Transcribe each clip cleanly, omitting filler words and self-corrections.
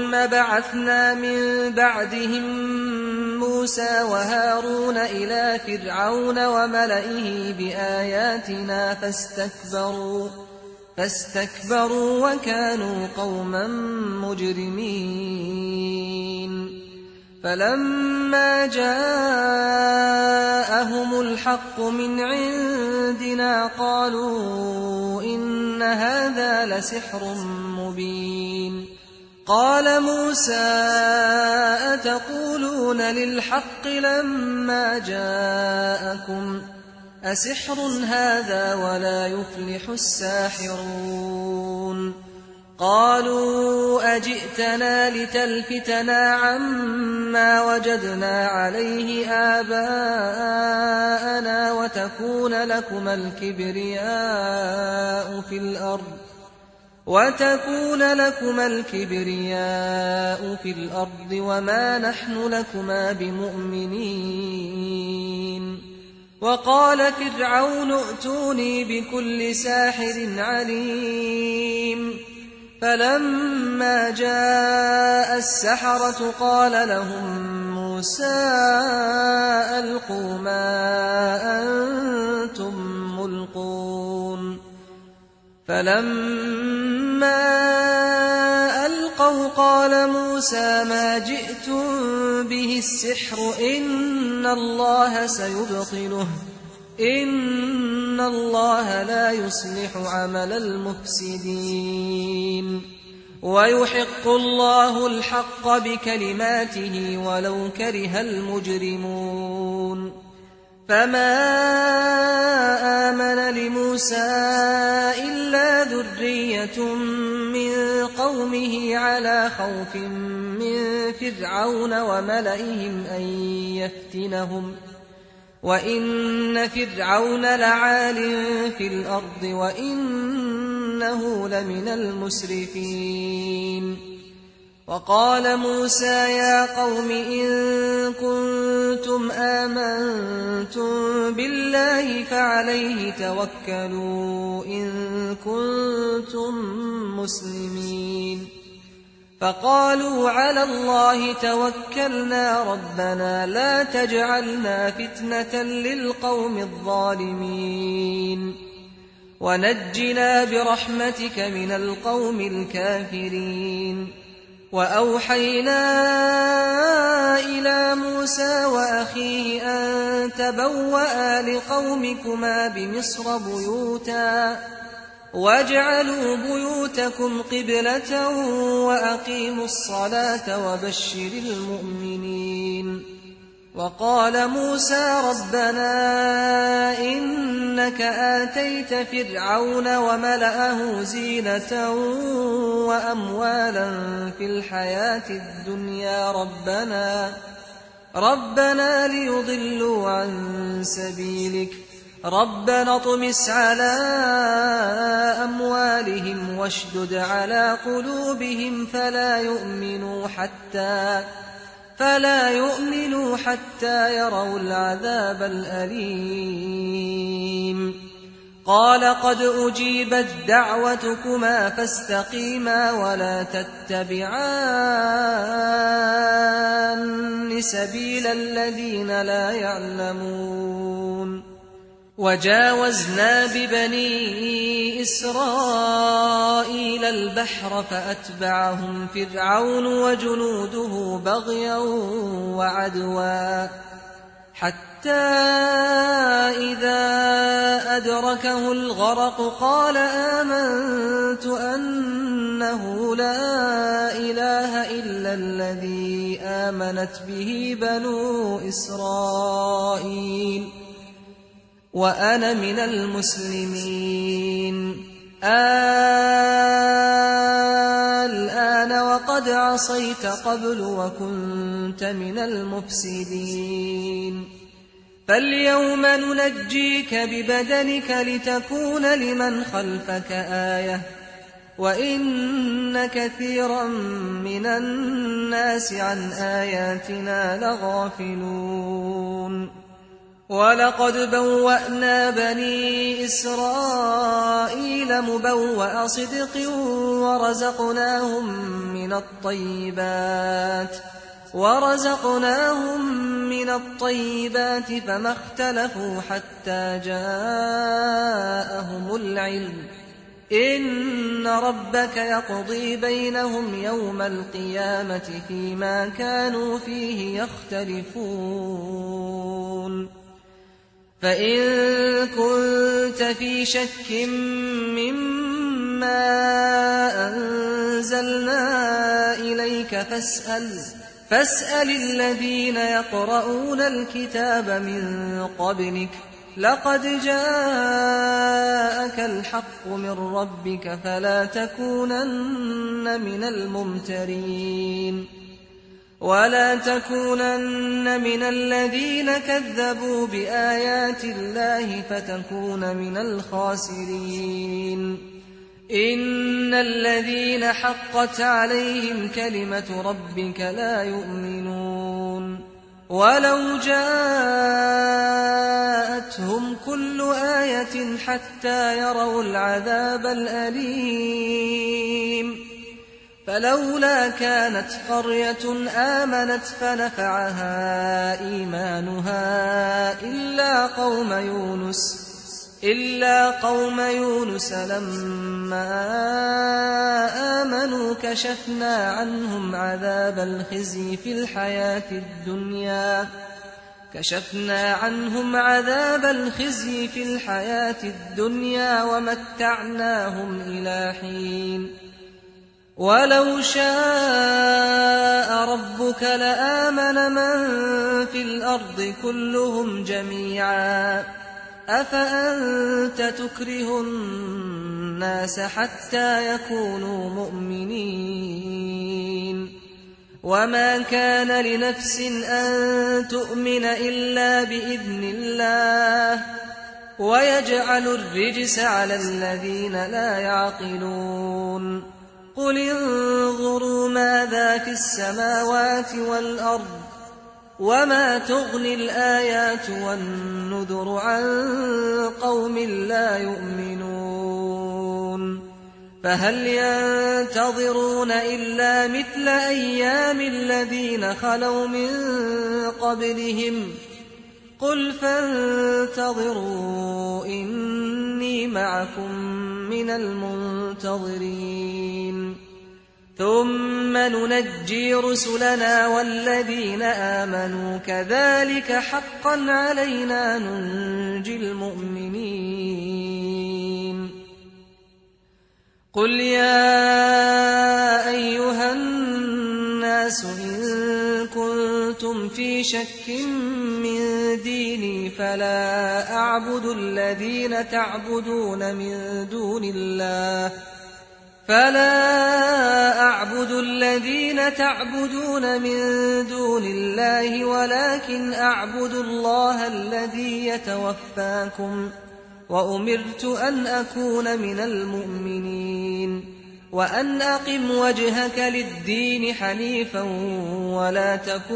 ثم بعثنا من بعدهم موسى وهارون إلى فرعون وملئه بآياتنا فاستكبروا وكانوا قوما مجرمين. فلما جاءهم الحق من عندنا قالوا إن هذا لسحر مبين. قال موسى أتقولون للحق لما جاءكم أسحر هذا ولا يفلح الساحرون. قالوا أجئتنا لتلفتنا عما وجدنا عليه آباءنا وتكون لكما الكبرياء في الأرض وما نحن لكما بمؤمنين. وقال فرعون ائتوني بكل ساحر عليم. فلما جاء السحرة قال لهم موسى ألقوا ما أنتم ملقون. فلما ألقوا قال موسى ما جئتم به السحر إن الله سيبطله إن الله لا يصلح عمل المفسدين ويحق الله الحق بكلماته ولو كره المجرمون. فما آمن لموسى إلا ذرية من قومه على خوف من فرعون وملئهم أن يفتنهم وإن فرعون لعال في الأرض وإنه لمن المسرفين. وقال موسى يا قوم إن كنتم آمنتم بالله فعليه توكلوا إن كنتم مسلمين. فقالوا على الله توكلنا ربنا لا تجعلنا فتنة للقوم الظالمين ونجنا برحمتك من القوم الكافرين. وأوحينا إلى موسى وأخيه أن تبوأ لقومكما بمصر بيوتا واجعلوا بيوتكم قبلة وأقيموا الصلاة وبشر المؤمنين. وقال موسى ربنا إنك آتيت فرعون وملأه زينة وأموالا في الحياة الدنيا ربنا ليضلوا عن سبيلك ربنا اطمس على أموالهم واشدد على قلوبهم فلا يؤمنوا حتى يروا العذاب الأليم. قال قد أجيبت دعوتكما فاستقيما ولا تتبعان سبيل الذين لا يعلمون. وجاوزنا ببني إسرائيل البحر فأتبعهم فرعون وجنوده بغيا وعدوا حتى إذا أدركه الغرق قال آمنت أنه لا إله إلا الذي آمنت به بنو إسرائيل وأنا من المسلمين. الآن وقد عصيت قبل وكنت من المفسدين. فاليوم ننجيك ببدنك لتكون لمن خلفك آية وإن كثيرا من الناس عن آياتنا لغافلون. ولقد بوأنا بني إسرائيل مبوأ صدق ورزقناهم من الطيبات ورزقناهم من الطيبات فما اختلفوا حتى جاءهم العلم إن ربك يقضي بينهم يوم القيامة فيما كانوا فيه يختلفون فإن كنت في شك مما أنزلنا إليك فاسأل الذين يقرؤون الكتاب من قبلك لقد جاءك الحق من ربك فلا تكونن من الممترين ولا تكونن من الذين كذبوا بآيات الله فتكون من الخاسرين إن الذين حقت عليهم كلمة ربك لا يؤمنون ولو جاءتهم كل آية حتى يروا العذاب الأليم فلولا كانت قرية آمنت فنفعها إيمانها إلا قوم يونس لما آمنوا كشفنا عنهم عذاب الخزي في الحياة الدنيا ومتعناهم إلى حين ولو شاء ربك لآمن من في الأرض كلهم جميعا أفأنت تكره الناس حتى يكونوا مؤمنين وما كان لنفس أن تؤمن إلا بإذن الله ويجعل الرجس على الذين لا يعقلون قل انظروا ماذا في السماوات والأرض وما تغني الآيات والنذر عن قوم لا يؤمنون فهل ينتظرون إلا مثل أيام الذين خلوا من قبلهم قل فانتظروا إني معكم من المنتظرين ثم ننجي رسلنا والذين آمنوا كذلك حقا علينا ننجي المؤمنين قل يا أيها الناس إن كنتم في شك من ديني فلا أعبد الذين تعبدون من دون الله ولكن أعبد الله الذي يتوفاكم وأمرت أن أكون من المؤمنين وأن أقم وجهك للدين حنيفا ولا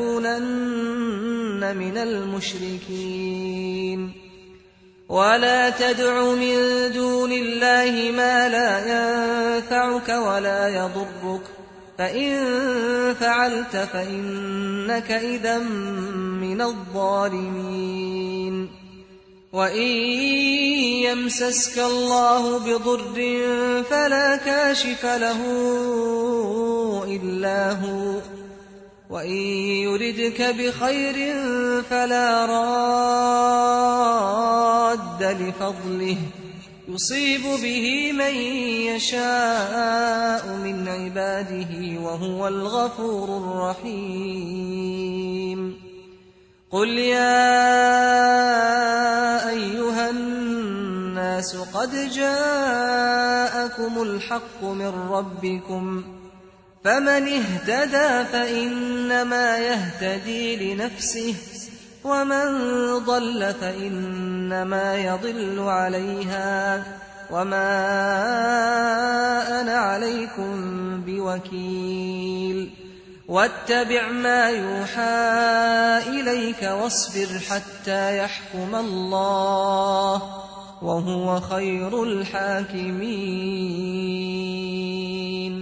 تكونن من المشركين ولا تدع من دون الله ما لا ينفعك ولا يضرك فإن فعلت فإنك إذا من الظالمين وإن يمسسك الله بضر فلا كاشف له إلا هو وإن يردك بخير فلا راد لفضله يصيب به من يشاء من عباده وهو الغفور الرحيم قل يا أيها الناس قد جاءكم الحق من ربكم فمن اهتدى فإنما يهتدي لنفسه ومن ضل فإنما يضل عليها وما أنا عليكم بوكيل واتبع ما يوحى إليك واصبر حتى يحكم الله وهو خير الحاكمين